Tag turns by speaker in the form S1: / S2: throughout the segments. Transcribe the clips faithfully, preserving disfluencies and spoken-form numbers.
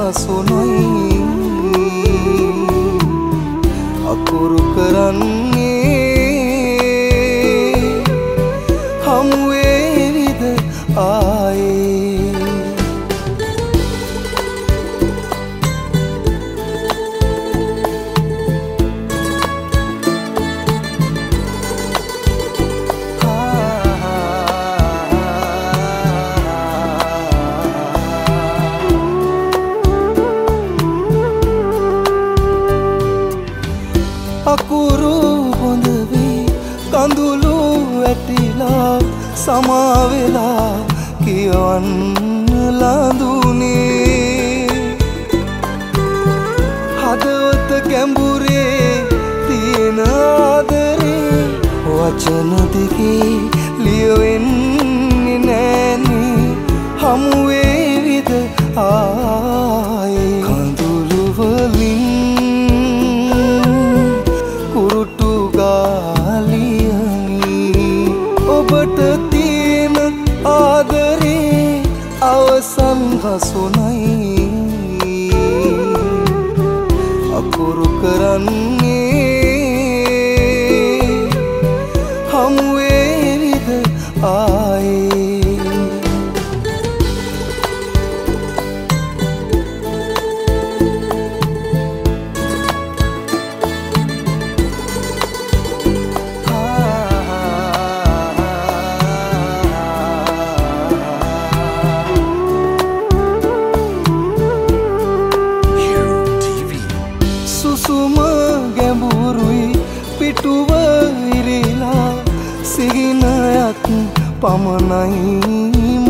S1: හසුනයි අකුරු කරන්නේ හමු වේවිද ආයේ අකුරු හොඳ වී කඳුළු වැටිලා සමා වෙලා කියවන්න ලඳුනේ හදවත ගැඹුරේ තියෙන ආදරේ වචන දෙකේ ලියවෙන්නේ නෑනේ හමු වේවිද ආයේ කඳුළු වලින් ඔබට තියෙන ආදරේ අවසන් හසුනයි අකුරු කරන්නේ හමු වේවිද ආයේ සුසුම ගැඹුරුයි පිටුව ඉරිලා සිහිනයක් පමණයි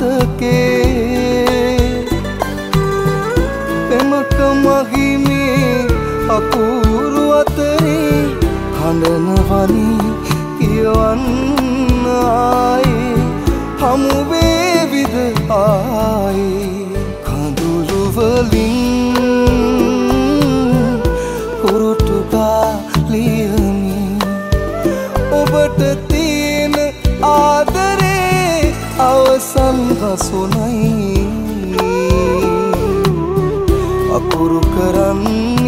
S1: මතකේ පෙමක මහිමේ අකුරු අතරේ හඬනවනි කියවන්න ආයේ හමු වේවිද ආයේ කඳුළු වලින් ඔබට තියෙන ආදරේ අවසන් හසුනයි අකුරු කරන්න